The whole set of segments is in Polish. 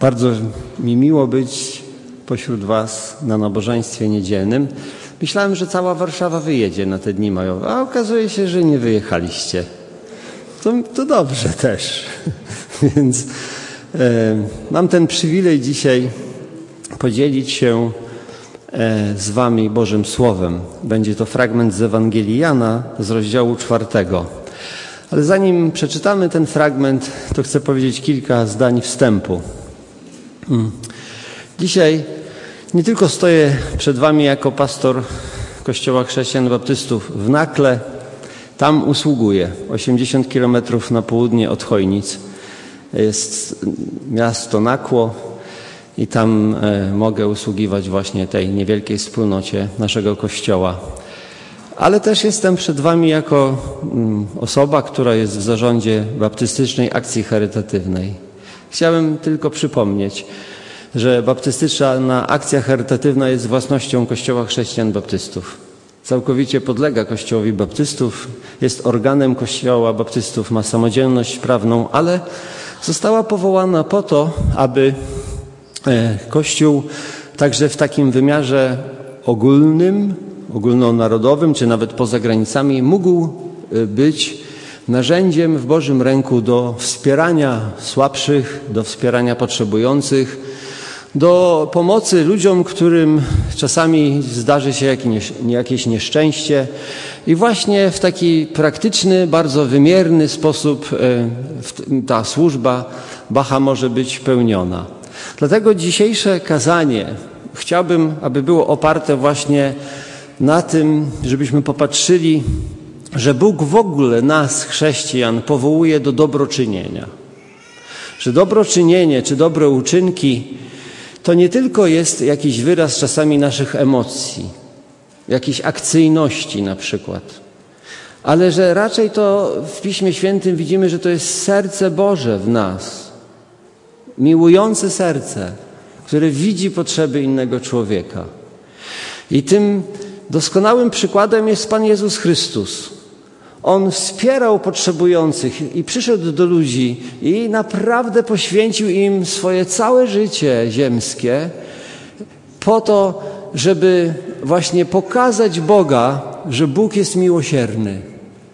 Bardzo mi miło być pośród Was na nabożeństwie niedzielnym. Myślałem, że cała Warszawa wyjedzie na te dni majowe, a okazuje się, że nie wyjechaliście. To dobrze też. Więc mam ten przywilej dzisiaj podzielić się z Wami Bożym Słowem. Będzie to fragment z Ewangelii Jana z rozdziału 4. Ale zanim przeczytamy ten fragment, to chcę powiedzieć kilka zdań wstępu. Dzisiaj nie tylko stoję przed Wami jako pastor Kościoła Chrześcijan Baptystów w Nakle. Tam usługuję 80 km na południe od Chojnic. Jest miasto Nakło i tam mogę usługiwać właśnie tej niewielkiej wspólnocie naszego Kościoła. Ale też jestem przed Wami jako osoba, która jest w zarządzie Baptystycznej Akcji Charytatywnej. Chciałem tylko przypomnieć, że Baptystyczna Akcja Charytatywna jest własnością Kościoła Chrześcijan Baptystów. Całkowicie podlega Kościołowi Baptystów, jest organem Kościoła Baptystów, ma samodzielność prawną, ale została powołana po to, aby Kościół także w takim wymiarze ogólnym, ogólnonarodowym, czy nawet poza granicami mógł być narzędziem w Bożym ręku do wspierania słabszych, do wspierania potrzebujących, do pomocy ludziom, którym czasami zdarzy się jakieś nieszczęście i właśnie w taki praktyczny, bardzo wymierny sposób ta służba Bacha może być pełniona. Dlatego dzisiejsze kazanie chciałbym, aby było oparte właśnie na tym, żebyśmy popatrzyli, że Bóg w ogóle nas, chrześcijan, powołuje do dobroczynienia. Że dobroczynienie czy dobre uczynki to nie tylko jest jakiś wyraz czasami naszych emocji, jakiejś akcyjności na przykład, ale że raczej to w Piśmie Świętym widzimy, że to jest serce Boże w nas, miłujące serce, które widzi potrzeby innego człowieka. I tym doskonałym przykładem jest Pan Jezus Chrystus. On wspierał potrzebujących i przyszedł do ludzi i naprawdę poświęcił im swoje całe życie ziemskie po to, żeby właśnie pokazać Boga, że Bóg jest miłosierny.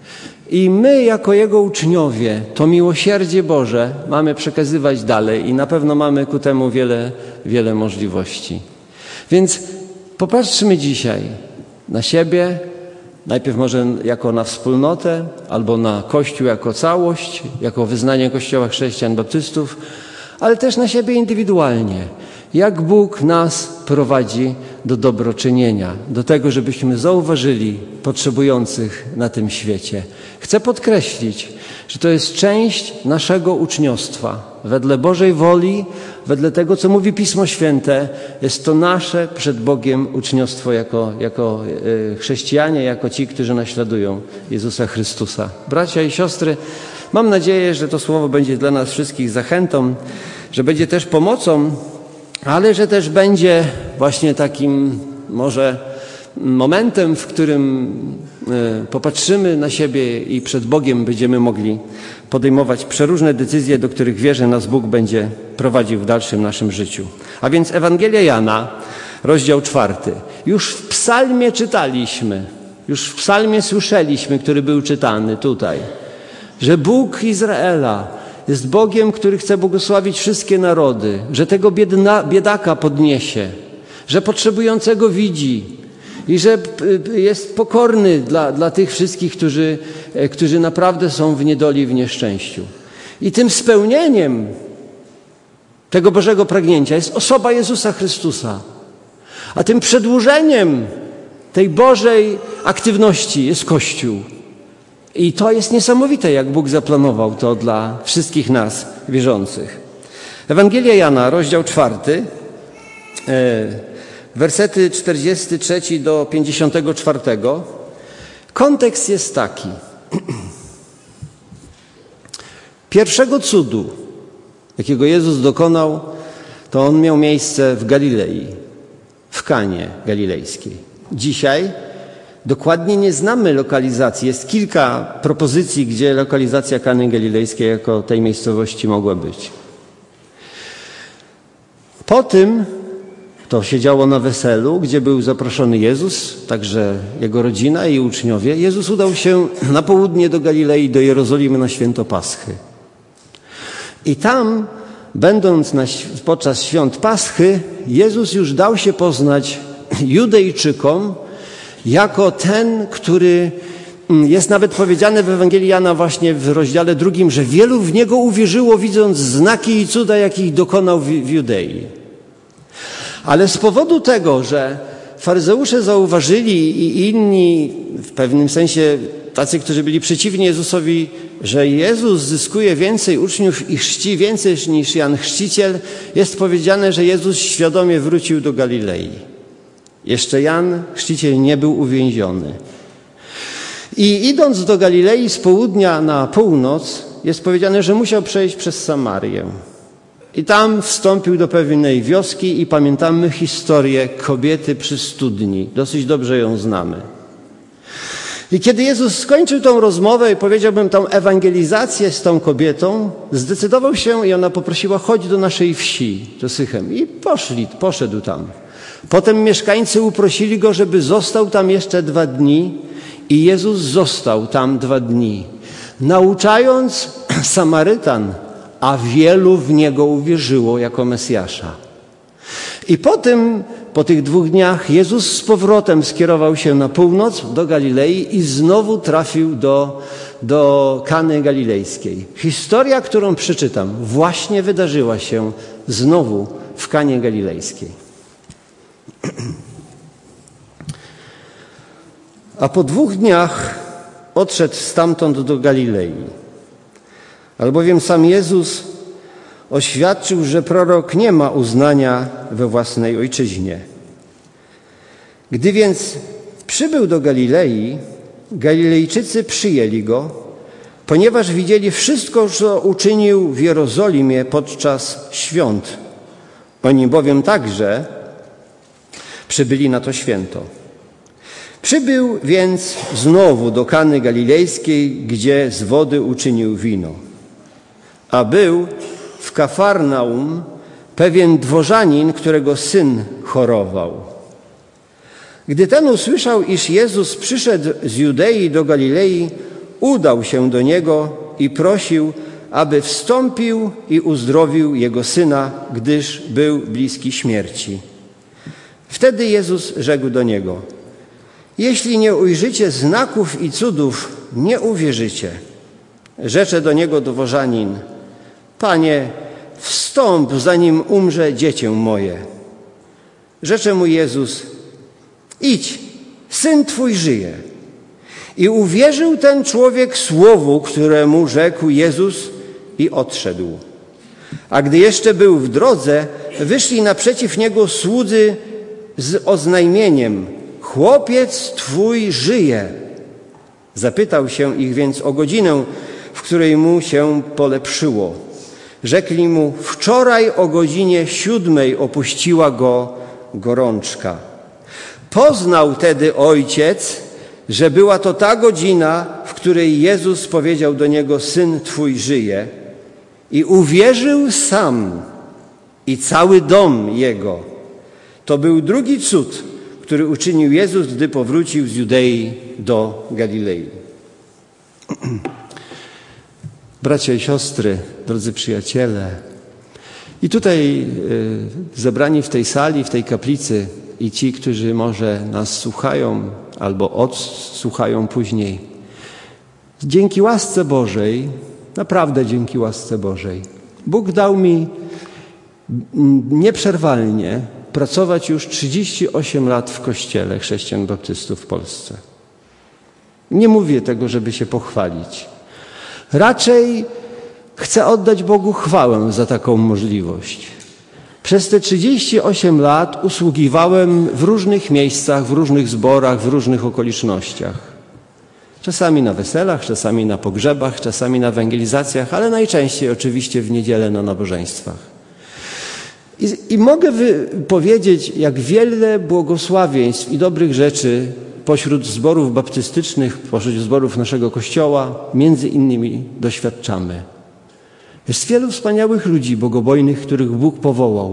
I my jako Jego uczniowie to miłosierdzie Boże mamy przekazywać dalej i na pewno mamy ku temu wiele możliwości. Więc popatrzmy dzisiaj na siebie, najpierw może jako na wspólnotę, albo na Kościół jako całość, jako wyznanie Kościoła Chrześcijan Baptystów, ale też na siebie indywidualnie. Jak Bóg nas prowadzi do dobroczynienia, do tego, żebyśmy zauważyli potrzebujących na tym świecie. Chcę podkreślić, że to jest część naszego uczniostwa. Wedle Bożej woli, wedle tego, co mówi Pismo Święte, jest to nasze przed Bogiem uczniostwo jako chrześcijanie, jako ci, którzy naśladują Jezusa Chrystusa. Bracia i siostry, mam nadzieję, że to słowo będzie dla nas wszystkich zachętą, że będzie też pomocą, ale że też będzie właśnie takim może momentem, w którym popatrzymy na siebie i przed Bogiem będziemy mogli podejmować przeróżne decyzje, do których wierzę nas Bóg będzie prowadził w dalszym naszym życiu. A więc Ewangelia Jana, rozdział 4. Już w psalmie czytaliśmy, już w psalmie słyszeliśmy, który był czytany tutaj, że Bóg Izraela jest Bogiem, który chce błogosławić wszystkie narody, że tego biedaka podniesie, że potrzebującego widzi i że jest pokorny dla tych wszystkich, którzy naprawdę są w niedoli i w nieszczęściu. I tym spełnieniem tego Bożego pragnięcia jest osoba Jezusa Chrystusa. A tym przedłużeniem tej Bożej aktywności jest Kościół. I to jest niesamowite, jak Bóg zaplanował to dla wszystkich nas wierzących. Ewangelia Jana, rozdział 4, wersety 43 do 54. Kontekst jest taki. Pierwszego cudu, jakiego Jezus dokonał, to on miał miejsce w Galilei, w Kanie Galilejskiej. Dzisiaj dokładnie nie znamy lokalizacji. Jest kilka propozycji, gdzie lokalizacja Kany Galilejskiej jako tej miejscowości mogła być. Po tym, to się działo na weselu, gdzie był zaproszony Jezus, także Jego rodzina i uczniowie, Jezus udał się na południe do Galilei, do Jerozolimy na święto Paschy. I tam, będąc podczas świąt Paschy, Jezus już dał się poznać Judejczykom jako ten, który jest nawet powiedziane w Ewangelii Jana właśnie w rozdziale 2, że wielu w Niego uwierzyło, widząc znaki i cuda, jakich dokonał w Judei. Ale z powodu tego, że faryzeusze zauważyli i inni, w pewnym sensie tacy, którzy byli przeciwni Jezusowi, że Jezus zyskuje więcej uczniów i chrzci więcej niż Jan Chrzciciel, jest powiedziane, że Jezus świadomie wrócił do Galilei. Jeszcze Jan Chrzciciel nie był uwięziony. I idąc do Galilei z południa na północ, jest powiedziane, że musiał przejść przez Samarię. I tam wstąpił do pewnej wioski i pamiętamy historię kobiety przy studni. Dosyć dobrze ją znamy. I kiedy Jezus skończył tą rozmowę i powiedziałbym tą ewangelizację z tą kobietą, zdecydował się i ona poprosiła, chodź do naszej wsi, do Sychem. I poszedł tam. Potem mieszkańcy uprosili go, żeby został tam jeszcze 2 dni i Jezus został tam 2 dni, nauczając Samarytan, a wielu w Niego uwierzyło jako Mesjasza. I potem, po tych 2 dniach, Jezus z powrotem skierował się na północ, do Galilei i znowu trafił do Kany Galilejskiej. Historia, którą przeczytam, właśnie wydarzyła się znowu w Kanie Galilejskiej. A po 2 dniach odszedł stamtąd do Galilei. Albowiem sam Jezus oświadczył, że prorok nie ma uznania we własnej ojczyźnie. Gdy więc przybył do Galilei, Galilejczycy przyjęli go, ponieważ widzieli wszystko, co uczynił w Jerozolimie podczas świąt. Oni bowiem także przybyli na to święto. Przybył więc znowu do Kany Galilejskiej, gdzie z wody uczynił wino. A był w Kafarnaum pewien dworzanin, którego syn chorował. Gdy ten usłyszał, iż Jezus przyszedł z Judei do Galilei, udał się do niego i prosił, aby wstąpił i uzdrowił jego syna, gdyż był bliski śmierci. Wtedy Jezus rzekł do niego: jeśli nie ujrzycie znaków i cudów, nie uwierzycie. Rzecze do niego dworzanin: Panie, wstąp, zanim umrze dziecię moje. Rzecze mu Jezus: idź, syn twój żyje. I uwierzył ten człowiek słowu, któremu rzekł Jezus, i odszedł. A gdy jeszcze był w drodze, wyszli naprzeciw niego słudzy z oznajmieniem: chłopiec twój żyje. Zapytał się ich więc o godzinę, w której mu się polepszyło. Rzekli mu: wczoraj o godzinie 7 opuściła go gorączka. Poznał tedy ojciec, że była to ta godzina, w której Jezus powiedział do niego: syn twój żyje. I uwierzył sam i cały dom jego. To był drugi cud, który uczynił Jezus, gdy powrócił z Judei do Galilei. Bracia i siostry, drodzy przyjaciele, i tutaj zebrani w tej sali, w tej kaplicy i ci, którzy może nas słuchają albo odsłuchają później, dzięki łasce Bożej, naprawdę dzięki łasce Bożej, Bóg dał mi nieprzerwalnie pracować już 38 lat w Kościele Chrześcijan Baptystów w Polsce. Nie mówię tego, żeby się pochwalić. Raczej chcę oddać Bogu chwałę za taką możliwość. Przez te 38 lat usługiwałem w różnych miejscach, w różnych zborach, w różnych okolicznościach. Czasami na weselach, czasami na pogrzebach, czasami na ewangelizacjach, ale najczęściej oczywiście w niedzielę na nabożeństwach. I mogę powiedzieć, jak wiele błogosławieństw i dobrych rzeczy pośród zborów baptystycznych, pośród zborów naszego Kościoła, między innymi doświadczamy. Jest wielu wspaniałych ludzi bogobojnych, których Bóg powołał,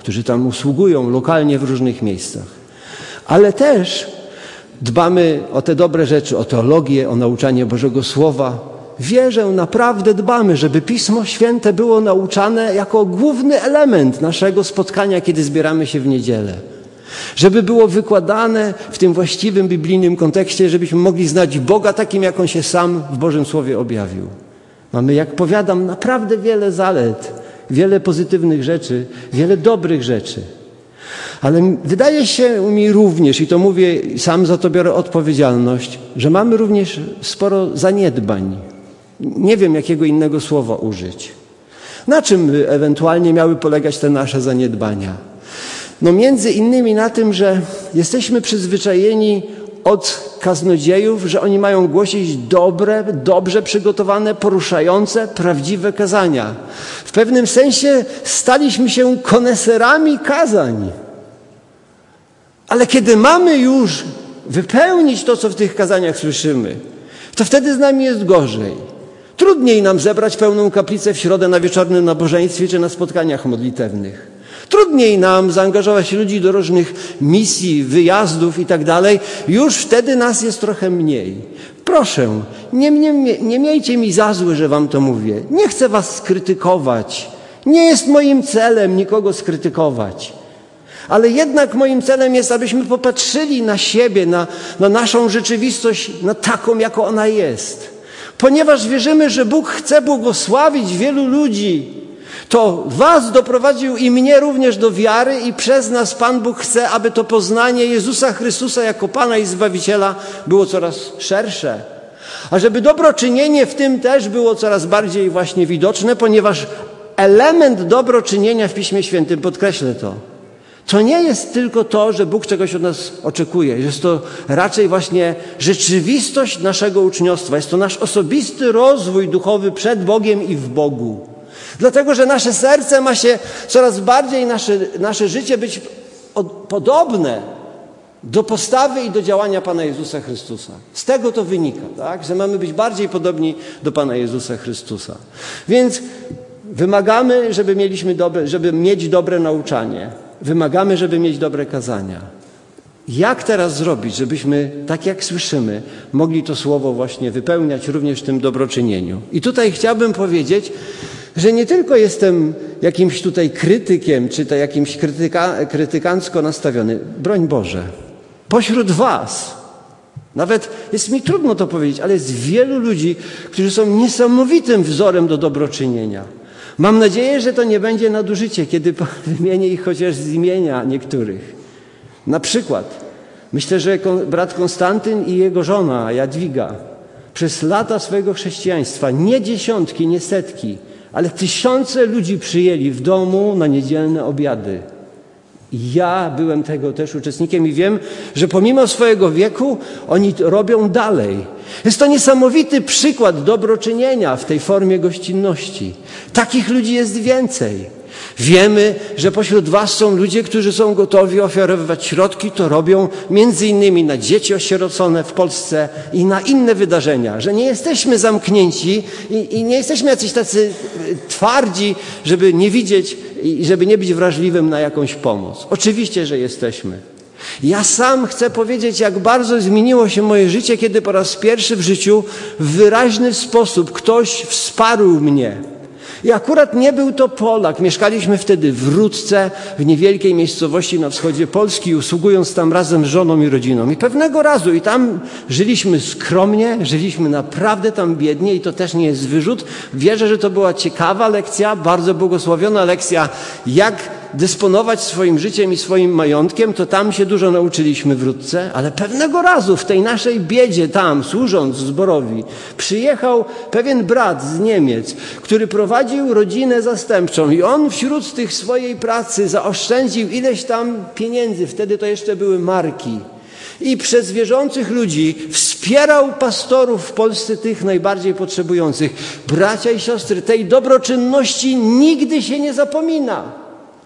którzy tam usługują lokalnie w różnych miejscach. Ale też dbamy o te dobre rzeczy, o teologię, o nauczanie Bożego Słowa. Wierzę, naprawdę dbamy, żeby Pismo Święte było nauczane jako główny element naszego spotkania, kiedy zbieramy się w niedzielę. Żeby było wykładane w tym właściwym biblijnym kontekście, żebyśmy mogli znać Boga takim, jak On się sam w Bożym Słowie objawił. Mamy, jak powiadam, naprawdę wiele zalet, wiele pozytywnych rzeczy, wiele dobrych rzeczy. Ale wydaje się mi również, i to mówię, sam za to biorę odpowiedzialność, że mamy również sporo zaniedbań. Nie wiem, jakiego innego słowa użyć. Na czym ewentualnie miały polegać te nasze zaniedbania? No między innymi na tym, że jesteśmy przyzwyczajeni od kaznodziejów, że oni mają głosić dobre, dobrze przygotowane, poruszające, prawdziwe kazania. W pewnym sensie staliśmy się koneserami kazań. Ale kiedy mamy już wypełnić to, co w tych kazaniach słyszymy, to wtedy z nami jest gorzej. Trudniej nam zebrać pełną kaplicę w środę na wieczornym nabożeństwie czy na spotkaniach modlitewnych. Trudniej nam zaangażować ludzi do różnych misji, wyjazdów i tak dalej. Już wtedy nas jest trochę mniej. Proszę, nie miejcie mi za złe, że wam to mówię. Nie chcę was skrytykować. Nie jest moim celem nikogo skrytykować. Ale jednak moim celem jest, abyśmy popatrzyli na siebie, na naszą rzeczywistość, na taką, jako ona jest. Ponieważ wierzymy, że Bóg chce błogosławić wielu ludzi, to was doprowadził i mnie również do wiary i przez nas Pan Bóg chce, aby to poznanie Jezusa Chrystusa jako Pana i Zbawiciela było coraz szersze. A żeby dobroczynienie w tym też było coraz bardziej właśnie widoczne, ponieważ element dobroczynienia w Piśmie Świętym, podkreślę to nie jest tylko to, że Bóg czegoś od nas oczekuje. Jest to raczej właśnie rzeczywistość naszego uczniostwa. Jest to nasz osobisty rozwój duchowy przed Bogiem i w Bogu. Dlatego, że nasze serce ma się coraz bardziej, nasze życie być podobne do postawy i do działania Pana Jezusa Chrystusa. Z tego to wynika, tak? Że mamy być bardziej podobni do Pana Jezusa Chrystusa. Więc wymagamy, żeby mieć dobre nauczanie. Wymagamy, żeby mieć dobre kazania. Jak teraz zrobić, żebyśmy, tak jak słyszymy, mogli to słowo właśnie wypełniać również w tym dobroczynieniu? I tutaj chciałbym powiedzieć, że nie tylko jestem jakimś tutaj krytykiem, czy to jakimś krytykancko nastawiony. Broń Boże. Pośród was, nawet jest mi trudno to powiedzieć, ale jest wielu ludzi, którzy są niesamowitym wzorem do dobroczynienia. Mam nadzieję, że to nie będzie nadużycie, kiedy wymienię ich chociaż z imienia niektórych. Na przykład, myślę, że brat Konstantyn i jego żona Jadwiga przez lata swojego chrześcijaństwa, nie dziesiątki, nie setki, ale tysiące ludzi przyjęli w domu na niedzielne obiady. Ja byłem tego też uczestnikiem i wiem, że pomimo swojego wieku oni to robią dalej. Jest to niesamowity przykład dobroczynienia w tej formie gościnności. Takich ludzi jest więcej. Wiemy, że pośród was są ludzie, którzy są gotowi ofiarowywać środki, to robią między innymi na dzieci osierocone w Polsce i na inne wydarzenia, że nie jesteśmy zamknięci i nie jesteśmy jacyś tacy twardzi, żeby nie widzieć i żeby nie być wrażliwym na jakąś pomoc. Oczywiście, że jesteśmy. Ja sam chcę powiedzieć, jak bardzo zmieniło się moje życie, kiedy po raz pierwszy w życiu w wyraźny sposób ktoś wsparł mnie. I akurat nie był to Polak. Mieszkaliśmy wtedy w Rudce, w niewielkiej miejscowości na wschodzie Polski, usługując tam razem z żoną i rodziną. I pewnego razu, i tam żyliśmy skromnie, żyliśmy naprawdę tam biednie i to też nie jest wyrzut. Wierzę, że to była ciekawa lekcja, bardzo błogosławiona lekcja, jak dysponować swoim życiem i swoim majątkiem, to tam się dużo nauczyliśmy w Rudce, ale pewnego razu w tej naszej biedzie tam, służąc zborowi, przyjechał pewien brat z Niemiec, który prowadził rodzinę zastępczą i on wśród tych swojej pracy zaoszczędził ileś tam pieniędzy, wtedy to jeszcze były marki. I przez wierzących ludzi wspierał pastorów w Polsce, tych najbardziej potrzebujących. Bracia i siostry, tej dobroczynności nigdy się nie zapomina.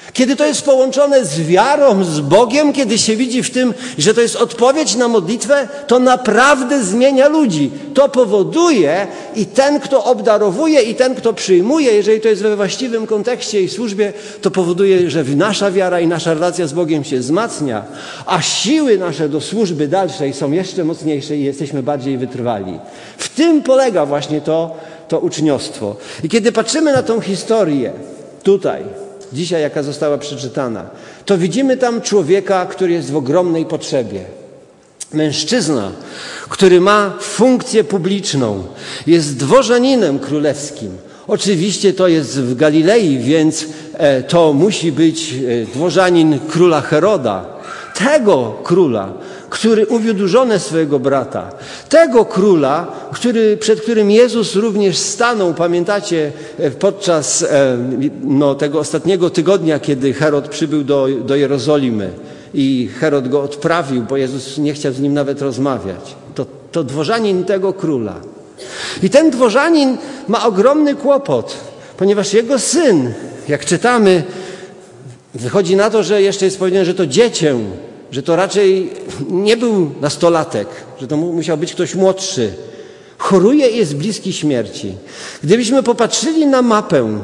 Kiedy to jest połączone z wiarą, z Bogiem, kiedy się widzi w tym, że to jest odpowiedź na modlitwę, to naprawdę zmienia ludzi. To powoduje i ten, kto obdarowuje, i ten, kto przyjmuje, jeżeli to jest we właściwym kontekście i służbie, to powoduje, że nasza wiara i nasza relacja z Bogiem się wzmacnia, a siły nasze do służby dalszej są jeszcze mocniejsze i jesteśmy bardziej wytrwali. W tym polega właśnie to uczniostwo. I kiedy patrzymy na tą historię tutaj, dzisiaj, jaka została przeczytana, to widzimy tam człowieka, który jest w ogromnej potrzebie. Mężczyzna, który ma funkcję publiczną, jest dworzaninem królewskim. Oczywiście to jest w Galilei, więc to musi być dworzanin króla Heroda. Tego króla, który uwiódł żonę swojego brata. Tego króla, przed którym Jezus również stanął, pamiętacie, podczas tego ostatniego tygodnia, kiedy Herod przybył do Jerozolimy i Herod go odprawił, bo Jezus nie chciał z nim nawet rozmawiać. To dworzanin tego króla. I ten dworzanin ma ogromny kłopot, ponieważ jego syn, jak czytamy, wychodzi na to, że jeszcze jest powiedziane, że to dziecię, że to raczej nie był nastolatek, że to musiał być ktoś młodszy. Choruje i jest bliski śmierci. Gdybyśmy popatrzyli na mapę,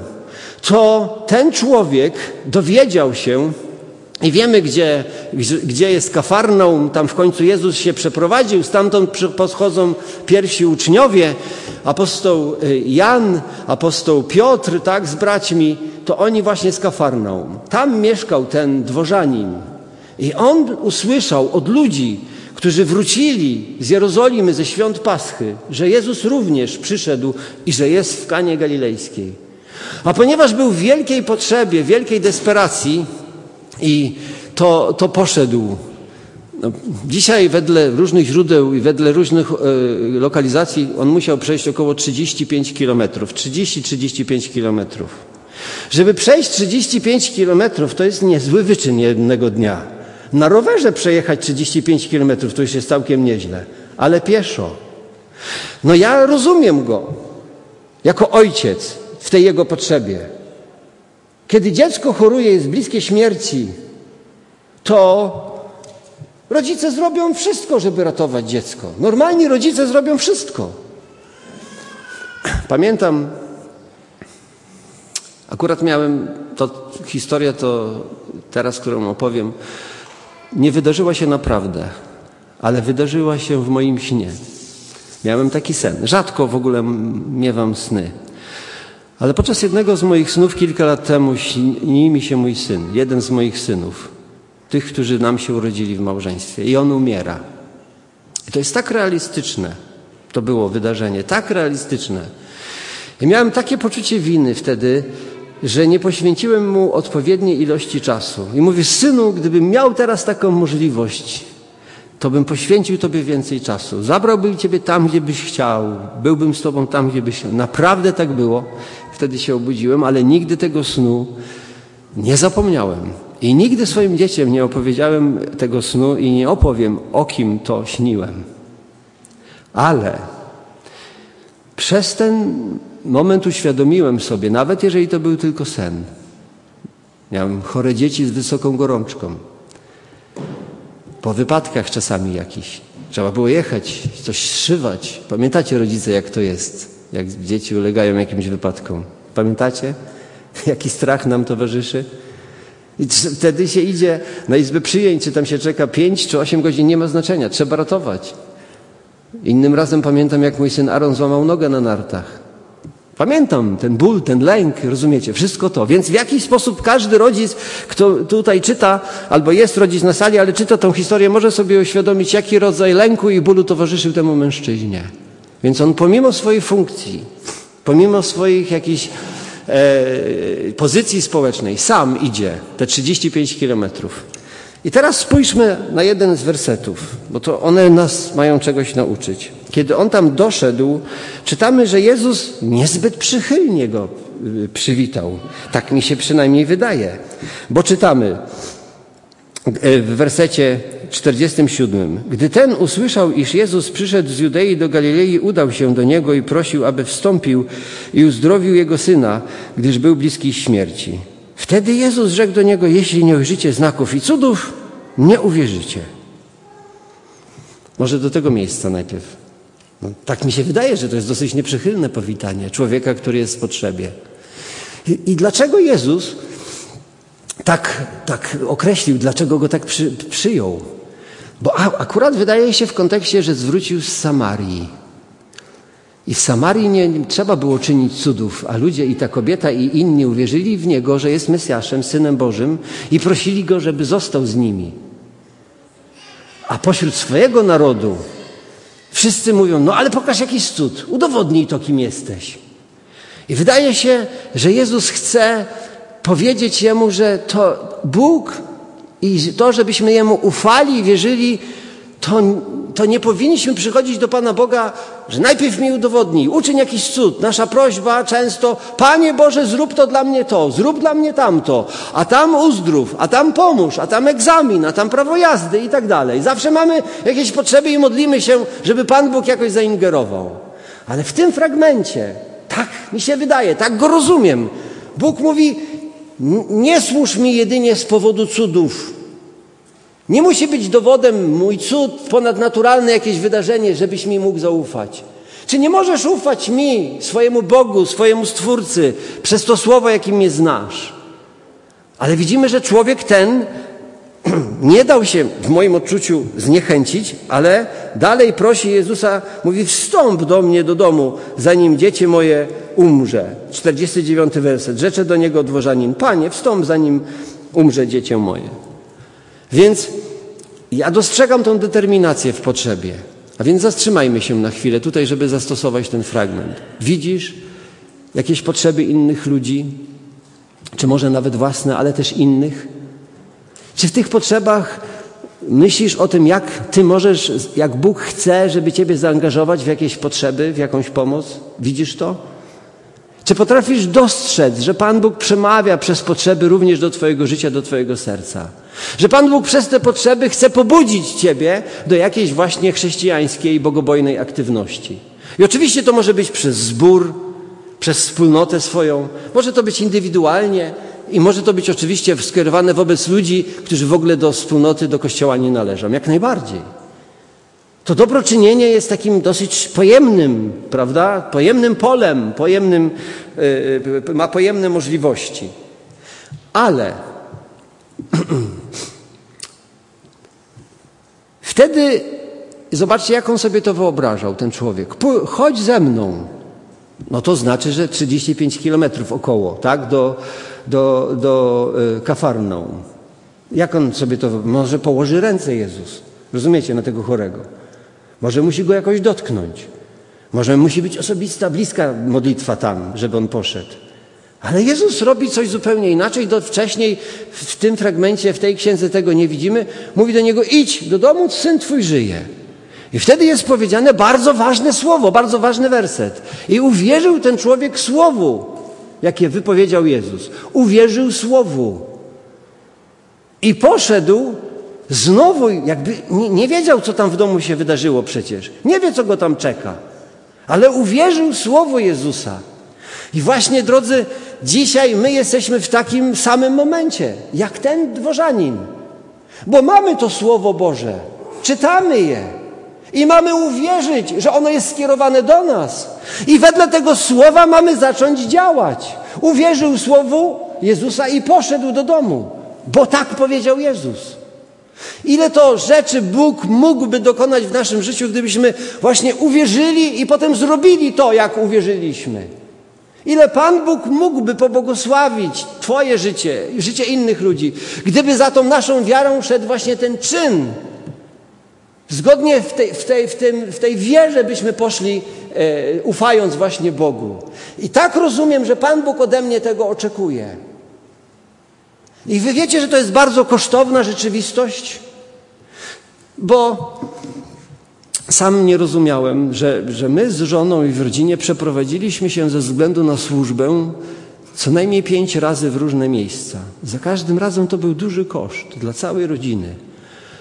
to ten człowiek dowiedział się i wiemy, gdzie jest Kafarnaum, tam w końcu Jezus się przeprowadził, stamtąd podchodzą pierwsi uczniowie, apostoł Jan, apostoł Piotr, tak, z braćmi, to oni właśnie z Kafarnaum. Tam mieszkał ten dworzanin. I on usłyszał od ludzi, którzy wrócili z Jerozolimy, ze świąt Paschy, że Jezus również przyszedł i że jest w Kanie Galilejskiej. A ponieważ był w wielkiej potrzebie, wielkiej desperacji i to poszedł. Dzisiaj wedle różnych źródeł i wedle różnych lokalizacji on musiał przejść około 35 kilometrów. 30-35 kilometrów. Żeby przejść 35 kilometrów, to jest niezły wyczyn jednego dnia. Na rowerze przejechać 35 kilometrów to już jest całkiem nieźle, ale pieszo. No ja rozumiem go jako ojciec w tej jego potrzebie. Kiedy dziecko choruje, jest bliskie śmierci, to rodzice zrobią wszystko, żeby ratować dziecko. Normalni rodzice zrobią wszystko. Pamiętam, akurat miałem historię, to teraz, którą opowiem, nie wydarzyła się naprawdę, ale wydarzyła się w moim śnie. Miałem taki sen. Rzadko w ogóle miewam sny. Ale podczas jednego z moich snów kilka lat temu śni mi się mój syn, jeden z moich synów, tych, którzy nam się urodzili w małżeństwie, i on umiera. I to jest tak realistyczne, to było wydarzenie, tak realistyczne. I miałem takie poczucie winy wtedy, że nie poświęciłem mu odpowiedniej ilości czasu. I mówię, synu, gdybym miał teraz taką możliwość, to bym poświęcił tobie więcej czasu. Zabrałbym ciebie tam, gdzie byś chciał. Byłbym z tobą tam, gdzie byś chciał. Naprawdę tak było. Wtedy się obudziłem, ale nigdy tego snu nie zapomniałem. I nigdy swoim dzieciom nie opowiedziałem tego snu i nie opowiem, o kim to śniłem. Ale przez ten moment uświadomiłem sobie, nawet jeżeli to był tylko sen. Miałem chore dzieci z wysoką gorączką. Po wypadkach czasami jakichś. Trzeba było jechać, coś zszywać. Pamiętacie, rodzice, jak to jest, jak dzieci ulegają jakimś wypadkom? Pamiętacie, jaki strach nam towarzyszy? I wtedy się idzie na izbę przyjęć, czy tam się czeka 5 czy 8 godzin, nie ma znaczenia, trzeba ratować. Innym razem pamiętam, jak mój syn Aaron złamał nogę na nartach. Pamiętam ten ból, ten lęk, rozumiecie, wszystko to. Więc w jakiś sposób każdy rodzic, kto tutaj czyta, albo jest rodzic na sali, ale czyta tą historię, może sobie uświadomić, jaki rodzaj lęku i bólu towarzyszył temu mężczyźnie. Więc on pomimo swojej funkcji, pomimo swoich jakichś pozycji społecznej, sam idzie te 35 kilometrów. I teraz spójrzmy na jeden z wersetów, bo to one nas mają czegoś nauczyć. Kiedy on tam doszedł, czytamy, że Jezus niezbyt przychylnie go przywitał. Tak mi się przynajmniej wydaje. Bo czytamy w wersecie 47. Gdy ten usłyszał, iż Jezus przyszedł z Judei do Galilei, udał się do niego i prosił, aby wstąpił i uzdrowił jego syna, gdyż był bliski śmierci. Wtedy Jezus rzekł do niego: jeśli nie ujrzycie znaków i cudów, nie uwierzycie. Może do tego miejsca najpierw. No, tak mi się wydaje, że to jest dosyć nieprzychylne powitanie człowieka, który jest w potrzebie. I dlaczego Jezus tak określił, dlaczego go tak przyjął? Bo akurat wydaje się w kontekście, że zwrócił z Samarii. I w Samarii nie trzeba było czynić cudów, a ludzie, i ta kobieta, i inni uwierzyli w Niego, że jest Mesjaszem, Synem Bożym, i prosili Go, żeby został z nimi. A pośród swojego narodu wszyscy mówią: no ale pokaż jakiś cud, udowodnij to, kim jesteś. I wydaje się, że Jezus chce powiedzieć Jemu, że to Bóg i to, żebyśmy Jemu ufali i wierzyli, to nie powinniśmy przychodzić do Pana Boga, że najpierw mi udowodnij, uczyń jakiś cud. Nasza prośba często: Panie Boże, zrób to dla mnie to, zrób dla mnie tamto, a tam uzdrów, a tam pomóż, a tam egzamin, a tam prawo jazdy i tak dalej. Zawsze mamy jakieś potrzeby i modlimy się, żeby Pan Bóg jakoś zaingerował. Ale w tym fragmencie, tak mi się wydaje, tak go rozumiem, Bóg mówi: nie służ mi jedynie z powodu cudów. Nie musi być dowodem mój cud, ponadnaturalne jakieś wydarzenie, żebyś mi mógł zaufać. Czy nie możesz ufać mi, swojemu Bogu, swojemu Stwórcy, przez to słowo, jakim mnie znasz? Ale widzimy, że człowiek ten nie dał się, w moim odczuciu, zniechęcić, ale dalej prosi Jezusa, mówi: wstąp do mnie do domu, zanim dziecię moje umrze. 49 werset. Rzecze do niego dworzanin: Panie, wstąp, zanim umrze dziecię moje. Więc ja dostrzegam tą determinację w potrzebie. A więc zatrzymajmy się na chwilę tutaj, żeby zastosować ten fragment. Widzisz jakieś potrzeby innych ludzi? Czy może nawet własne, ale też innych? Czy w tych potrzebach myślisz o tym, jak ty możesz, jak Bóg chce, żeby ciebie zaangażować w jakieś potrzeby, w jakąś pomoc? Widzisz to? Czy potrafisz dostrzec, że Pan Bóg przemawia przez potrzeby również do twojego życia, do twojego serca? Że Pan Bóg przez te potrzeby chce pobudzić ciebie do jakiejś właśnie chrześcijańskiej, bogobojnej aktywności. I oczywiście to może być przez zbór, przez wspólnotę swoją, może to być indywidualnie i może to być oczywiście skierowane wobec ludzi, którzy w ogóle do wspólnoty, do Kościoła nie należą. Jak najbardziej. To dobroczynienie jest takim dosyć pojemnym, prawda? Pojemnym polem, ma pojemne możliwości. Ale wtedy zobaczcie, jak on sobie to wyobrażał, ten człowiek. Chodź ze mną. No to znaczy, że 35 kilometrów około, tak? Do Kafarnaum. Jak on sobie to... Może położy ręce Jezus, rozumiecie, na tego chorego. Może musi go jakoś dotknąć. Może musi być osobista, bliska modlitwa tam, żeby on poszedł. Ale Jezus robi coś zupełnie inaczej. Wcześniej w tym fragmencie, w tej księdze tego nie widzimy. Mówi do niego: idź do domu, syn twój żyje. I wtedy jest powiedziane bardzo ważne słowo, bardzo ważny werset. I uwierzył ten człowiek słowu, jakie wypowiedział Jezus. Uwierzył słowu. I poszedł znowu, jakby nie wiedział, co tam w domu się wydarzyło przecież. Nie wie, co go tam czeka. Ale uwierzył słowu Jezusa. I właśnie, drodzy, dzisiaj my jesteśmy w takim samym momencie, jak ten dworzanin. Bo mamy to Słowo Boże, czytamy je i mamy uwierzyć, że ono jest skierowane do nas. I wedle tego słowa mamy zacząć działać. Uwierzył słowu Jezusa i poszedł do domu, bo tak powiedział Jezus. Ile to rzeczy Bóg mógłby dokonać w naszym życiu, gdybyśmy właśnie uwierzyli i potem zrobili to, jak uwierzyliśmy. Ile Pan Bóg mógłby pobłogosławić twoje życie, życie innych ludzi, gdyby za tą naszą wiarą szedł właśnie ten czyn. Zgodnie w tej wierze byśmy poszli, ufając właśnie Bogu. I tak rozumiem, że Pan Bóg ode mnie tego oczekuje. I wy wiecie, że to jest bardzo kosztowna rzeczywistość, bo sam nie rozumiałem, że my z żoną i w rodzinie przeprowadziliśmy się ze względu na służbę co najmniej 5 razy w różne miejsca. Za każdym razem to był duży koszt dla całej rodziny.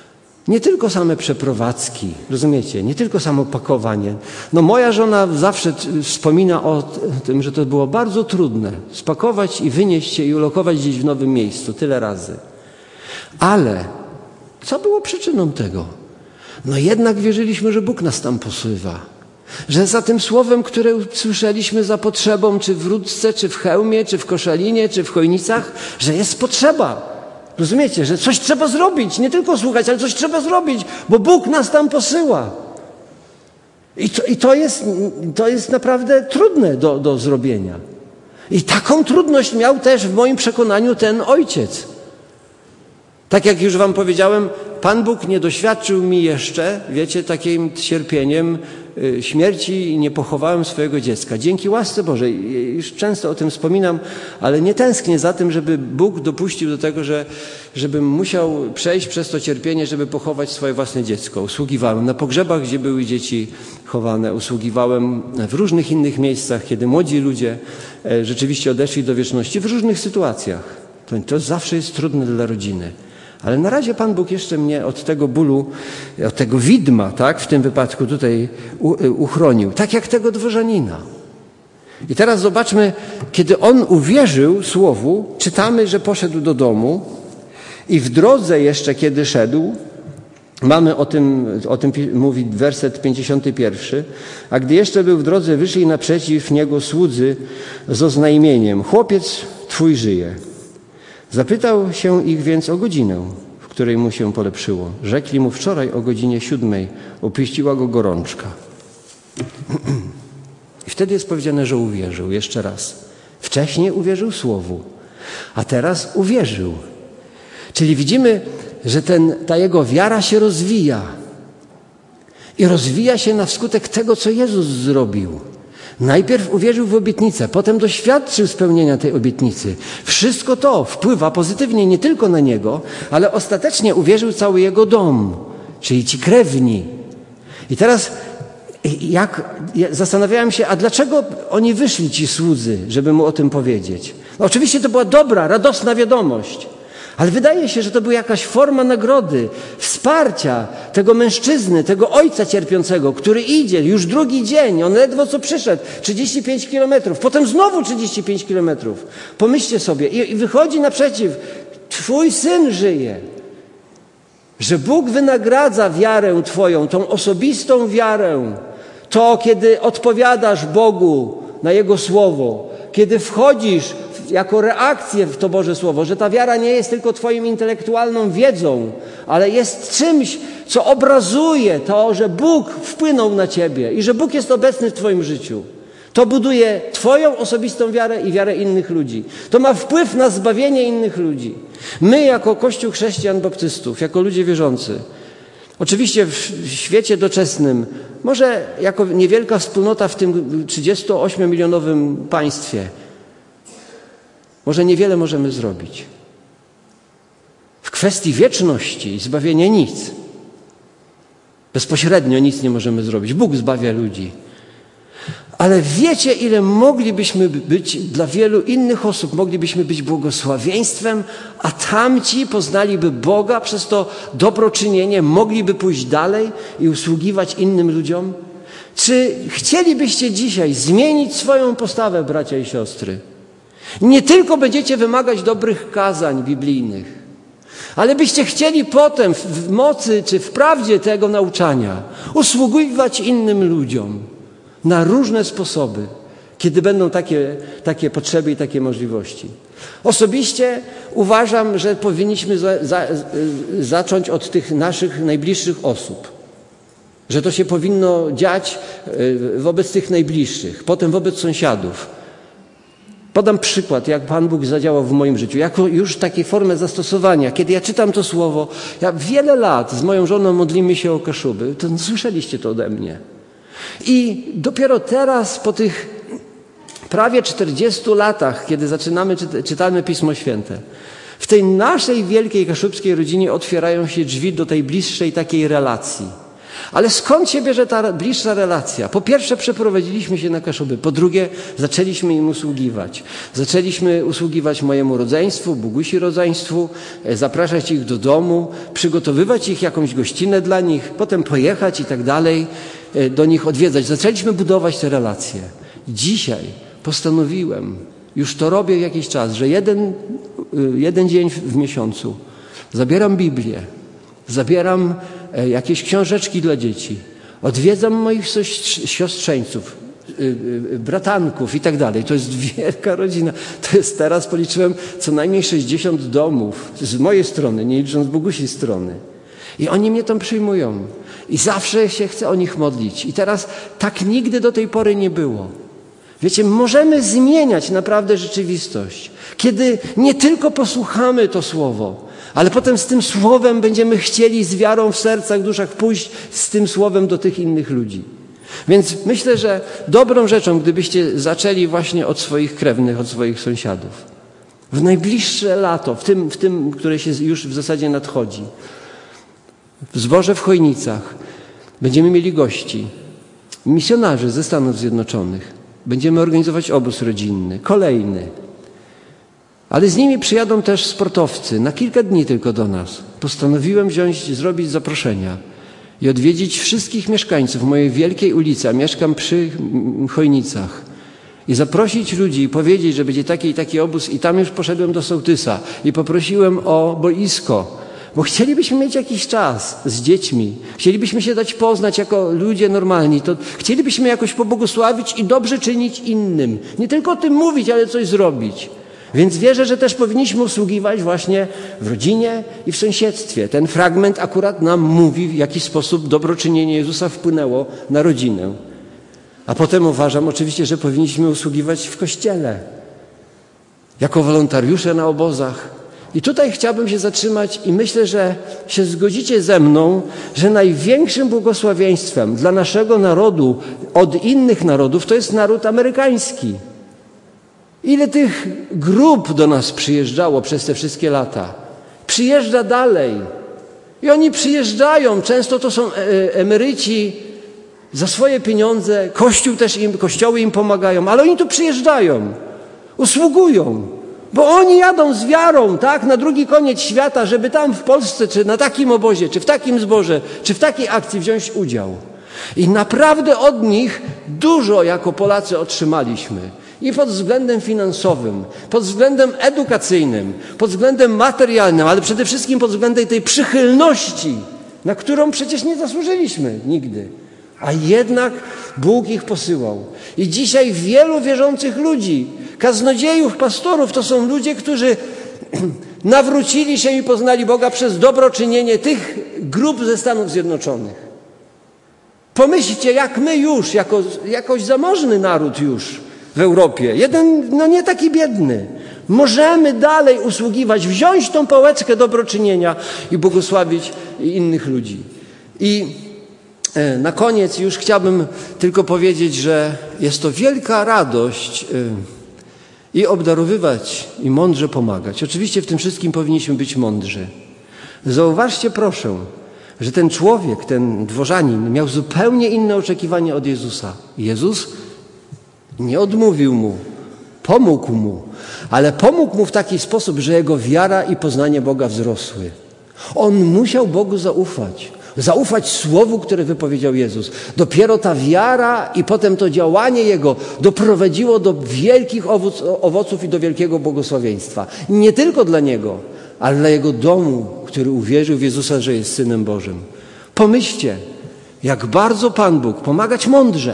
Nie tylko same przeprowadzki, rozumiecie? Nie tylko samo pakowanie. No moja żona zawsze wspomina o tym, że to było bardzo trudne. Spakować i wynieść się i ulokować gdzieś w nowym miejscu tyle razy. Ale co było przyczyną tego? No jednak wierzyliśmy, że Bóg nas tam posyła. Że za tym słowem, które usłyszeliśmy za potrzebą, czy w Rudce, czy w Chełmie, czy w Koszalinie, czy w Chojnicach, że jest potrzeba. Rozumiecie, że coś trzeba zrobić, nie tylko słuchać, ale coś trzeba zrobić, bo Bóg nas tam posyła. I to jest naprawdę trudne do zrobienia. I taką trudność miał też w moim przekonaniu ten ojciec. Tak jak już wam powiedziałem, Pan Bóg nie doświadczył mi jeszcze, wiecie, takim cierpieniem śmierci i nie pochowałem swojego dziecka. Dzięki łasce Bożej, już często o tym wspominam, ale nie tęsknię za tym, żeby Bóg dopuścił do tego, żebym musiał przejść przez to cierpienie, żeby pochować swoje własne dziecko. Usługiwałem na pogrzebach, gdzie były dzieci chowane, usługiwałem w różnych innych miejscach, kiedy młodzi ludzie rzeczywiście odeszli do wieczności, w różnych sytuacjach. To zawsze jest trudne dla rodziny. Ale na razie Pan Bóg jeszcze mnie od tego bólu, od tego widma, tak, w tym wypadku tutaj uchronił. Tak jak tego dworzanina. I teraz zobaczmy, kiedy on uwierzył słowu, czytamy, że poszedł do domu i w drodze jeszcze, kiedy szedł, mamy o tym mówi werset 51, a gdy jeszcze był w drodze, wyszli naprzeciw niego słudzy z oznajmieniem: chłopiec twój żyje. Zapytał się ich więc o godzinę, w której mu się polepszyło. Rzekli mu: wczoraj o godzinie 7 opieściła go gorączka. I wtedy jest powiedziane, że uwierzył. Jeszcze raz. Wcześniej uwierzył słowu, a teraz uwierzył. Czyli widzimy, że ta jego wiara się rozwija. I rozwija się na skutek tego, co Jezus zrobił. Najpierw uwierzył w obietnicę, potem doświadczył spełnienia tej obietnicy. Wszystko to wpływa pozytywnie nie tylko na niego, ale ostatecznie uwierzył cały jego dom, czyli ci krewni. I teraz zastanawiałem się, a dlaczego oni wyszli, ci słudzy, żeby mu o tym powiedzieć? No, oczywiście to była dobra, radosna wiadomość. Ale wydaje się, że to była jakaś forma nagrody, wsparcia tego mężczyzny, tego ojca cierpiącego, który idzie już drugi dzień, on ledwo co przyszedł, 35 kilometrów, potem znowu 35 kilometrów. Pomyślcie sobie, i wychodzi naprzeciw, twój syn żyje. Że Bóg wynagradza wiarę twoją, tą osobistą wiarę. To, kiedy odpowiadasz Bogu na Jego Słowo, kiedy wchodzisz jako reakcję w to Boże Słowo, że ta wiara nie jest tylko twoją intelektualną wiedzą, ale jest czymś, co obrazuje to, że Bóg wpłynął na ciebie i że Bóg jest obecny w twoim życiu. To buduje twoją osobistą wiarę i wiarę innych ludzi. To ma wpływ na zbawienie innych ludzi. My jako Kościół Chrześcijan Baptystów, jako ludzie wierzący, oczywiście w świecie doczesnym, może jako niewielka wspólnota w tym 38-milionowym państwie, może niewiele możemy zrobić. W kwestii wieczności i zbawienia nic. Bezpośrednio nic nie możemy zrobić. Bóg zbawia ludzi. Ale wiecie, ile moglibyśmy być dla wielu innych osób, moglibyśmy być błogosławieństwem, a tamci poznaliby Boga przez to dobroczynienie, mogliby pójść dalej i usługiwać innym ludziom? Czy chcielibyście dzisiaj zmienić swoją postawę, bracia i siostry? Nie tylko będziecie wymagać dobrych kazań biblijnych, ale byście chcieli potem w mocy czy w prawdzie tego nauczania usługiwać innym ludziom na różne sposoby, kiedy będą takie potrzeby i takie możliwości. Osobiście uważam, że powinniśmy zacząć od tych naszych najbliższych osób. Że to się powinno dziać wobec tych najbliższych, potem wobec sąsiadów. Podam przykład, jak Pan Bóg zadziałał w moim życiu, jako już takiej formę zastosowania. Kiedy ja czytam to słowo, ja wiele lat z moją żoną modlimy się o Kaszuby, to słyszeliście to ode mnie. I dopiero teraz, po tych prawie 40 latach, kiedy czytamy Pismo Święte, w tej naszej wielkiej kaszubskiej rodzinie otwierają się drzwi do tej bliższej takiej relacji. Ale skąd się bierze ta bliższa relacja? Po pierwsze, przeprowadziliśmy się na Kaszuby. Po drugie, zaczęliśmy im usługiwać. Zaczęliśmy usługiwać mojemu rodzeństwu, Bogusi rodzeństwu, zapraszać ich do domu, przygotowywać ich jakąś gościnę dla nich, potem pojechać i tak dalej, do nich odwiedzać. Zaczęliśmy budować te relacje. Dzisiaj postanowiłem, już to robię jakiś czas, że jeden dzień w miesiącu zabieram Biblię, zabieram jakieś książeczki dla dzieci, odwiedzam moich siostrzeńców, bratanków i tak dalej. To jest wielka rodzina. To jest, teraz policzyłem, co najmniej 60 domów z mojej strony, nie licząc Bogusi strony. I oni mnie tam przyjmują. I zawsze się chcę o nich modlić. I teraz tak nigdy do tej pory nie było. Wiecie, możemy zmieniać naprawdę rzeczywistość, kiedy nie tylko posłuchamy to słowo, ale potem z tym słowem będziemy chcieli z wiarą w sercach, duszach pójść z tym słowem do tych innych ludzi. Więc myślę, że dobrą rzeczą, gdybyście zaczęli właśnie od swoich krewnych, od swoich sąsiadów. W najbliższe lato, w tym, które się już w zasadzie nadchodzi, w Zborze w Chojnicach będziemy mieli gości, misjonarzy ze Stanów Zjednoczonych. Będziemy organizować obóz rodzinny, kolejny. Ale z nimi przyjadą też sportowcy, na kilka dni tylko do nas. Postanowiłem zrobić zaproszenia i odwiedzić wszystkich mieszkańców mojej wielkiej ulicy, a mieszkam przy Chojnicach. I zaprosić ludzi i powiedzieć, że będzie taki i taki obóz. I tam już poszedłem do sołtysa i poprosiłem o boisko. Bo chcielibyśmy mieć jakiś czas z dziećmi. Chcielibyśmy się dać poznać jako ludzie normalni. To chcielibyśmy jakoś pobłogosławić i dobrze czynić innym. Nie tylko o tym mówić, ale coś zrobić. Więc wierzę, że też powinniśmy usługiwać właśnie w rodzinie i w sąsiedztwie. Ten fragment akurat nam mówi, w jaki sposób dobroczynienie Jezusa wpłynęło na rodzinę. A potem uważam oczywiście, że powinniśmy usługiwać w Kościele. Jako wolontariusze na obozach. I tutaj chciałbym się zatrzymać i myślę, że się zgodzicie ze mną, że największym błogosławieństwem dla naszego narodu od innych narodów to jest naród amerykański. Ile tych grup do nas przyjeżdżało przez te wszystkie lata? Przyjeżdża dalej. I oni przyjeżdżają, często to są emeryci za swoje pieniądze, kościoły im pomagają, ale oni tu przyjeżdżają, usługują. Bo oni jadą z wiarą, tak, na drugi koniec świata, żeby tam w Polsce, czy na takim obozie, czy w takim zborze, czy w takiej akcji wziąć udział. I naprawdę od nich dużo jako Polacy otrzymaliśmy. I pod względem finansowym, pod względem edukacyjnym, pod względem materialnym, ale przede wszystkim pod względem tej przychylności, na którą przecież nie zasłużyliśmy nigdy. A jednak Bóg ich posyłał. I dzisiaj wielu wierzących ludzi, kaznodziejów, pastorów, to są ludzie, którzy nawrócili się i poznali Boga przez dobroczynienie tych grup ze Stanów Zjednoczonych. Pomyślcie, jak my już, jakoś zamożny naród już w Europie, jeden, nie taki biedny, możemy dalej usługiwać, wziąć tą pałeczkę dobroczynienia i błogosławić innych ludzi. I na koniec już chciałbym tylko powiedzieć, że jest to wielka radość i obdarowywać, i mądrze pomagać. Oczywiście w tym wszystkim powinniśmy być mądrzy. Zauważcie proszę, że ten człowiek, ten dworzanin miał zupełnie inne oczekiwania od Jezusa. Jezus nie odmówił mu, pomógł mu, ale pomógł mu w taki sposób, że jego wiara i poznanie Boga wzrosły. On musiał Bogu zaufać słowu, które wypowiedział Jezus. Dopiero ta wiara i potem to działanie Jego doprowadziło do wielkich owoców i do wielkiego błogosławieństwa. Nie tylko dla Niego, ale dla Jego domu, który uwierzył w Jezusa, że jest Synem Bożym. Pomyślcie, jak bardzo Pan Bóg pomagać mądrze,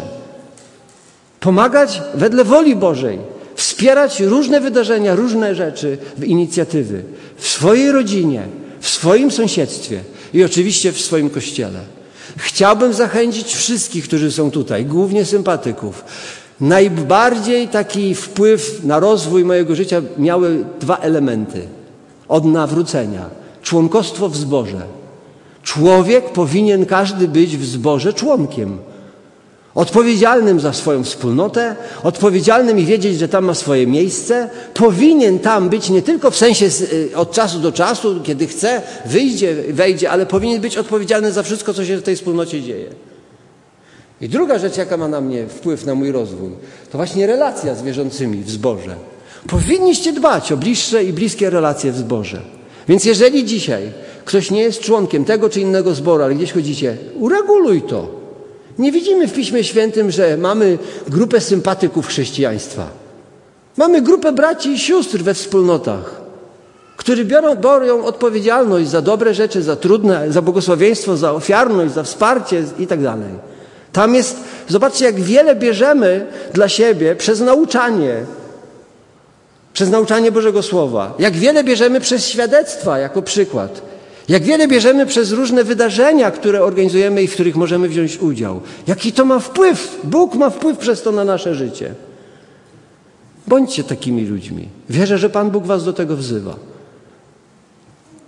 pomagać wedle woli Bożej, wspierać różne wydarzenia, różne rzeczy, inicjatywy w swojej rodzinie, w swoim sąsiedztwie i oczywiście w swoim Kościele. Chciałbym zachęcić wszystkich, którzy są tutaj, głównie sympatyków. Najbardziej taki wpływ na rozwój mojego życia miały dwa elementy. Od nawrócenia. Członkostwo w zborze. Człowiek powinien każdy być w zborze członkiem. odpowiedzialnym za swoją wspólnotę, odpowiedzialnym i wiedzieć, że tam ma swoje miejsce. Powinien tam być nie tylko w sensie od czasu do czasu, kiedy chce, wejdzie, ale powinien być odpowiedzialny za wszystko, co się w tej wspólnocie dzieje. I druga rzecz, jaka ma na mnie wpływ na mój rozwój, to właśnie relacja z wierzącymi w zborze. Powinniście dbać o bliższe i bliskie relacje w zborze. Więc jeżeli dzisiaj ktoś nie jest członkiem tego czy innego zboru, ale gdzieś chodzicie, ureguluj to. Nie widzimy w Piśmie Świętym, że mamy grupę sympatyków chrześcijaństwa. Mamy grupę braci i sióstr we wspólnotach, którzy biorą odpowiedzialność za dobre rzeczy, za trudne, za błogosławieństwo, za ofiarność, za wsparcie i tak dalej. Tam jest, zobaczcie, jak wiele bierzemy dla siebie przez nauczanie Bożego Słowa. Jak wiele bierzemy przez świadectwa jako przykład. Jak wiele bierzemy przez różne wydarzenia, które organizujemy i w których możemy wziąć udział. Jaki to ma wpływ? Bóg ma wpływ przez to na nasze życie. Bądźcie takimi ludźmi. Wierzę, że Pan Bóg was do tego wzywa.